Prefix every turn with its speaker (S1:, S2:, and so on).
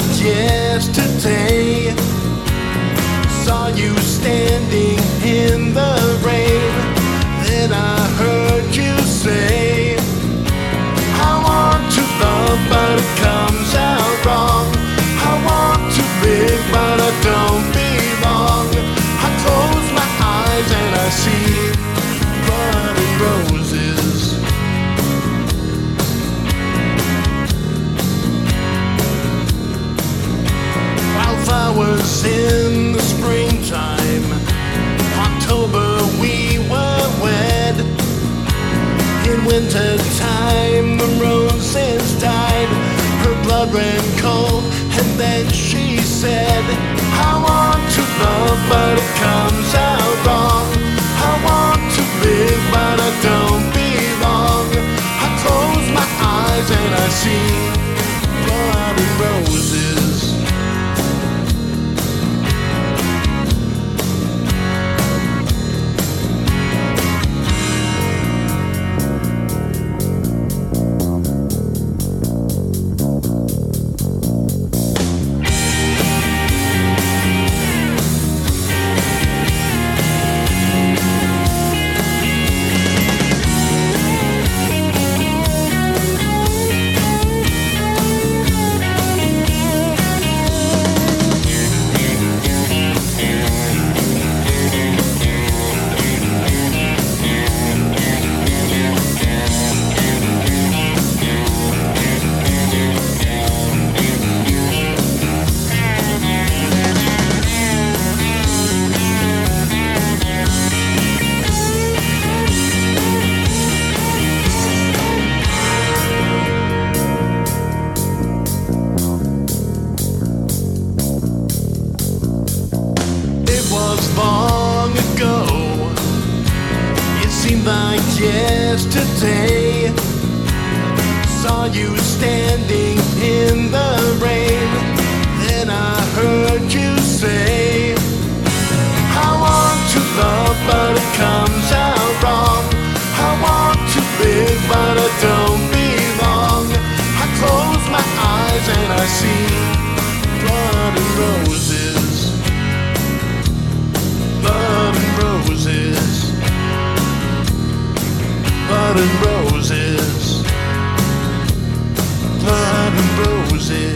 S1: like yesterday. Saw you standing in the rain. Then I heard you say, I want to love but it comes out wrong. I want to live but I don't belong. I close my eyes and I see blood and roses. Wildflowers in the springtime. October we were wed. In winter time the roses died. Her blood ran cold and then she said, I want to love but it comes out wrong. I want to live but I don't belong. I close my eyes and I see blood and roses. Long ago, it seemed like yesterday. Saw you standing in the rain. Then I heard you say, I want to love but it comes out wrong. I want to live but I don't belong. I close my eyes and I see blood and roses. Blood and roses, blood and roses, blood and roses.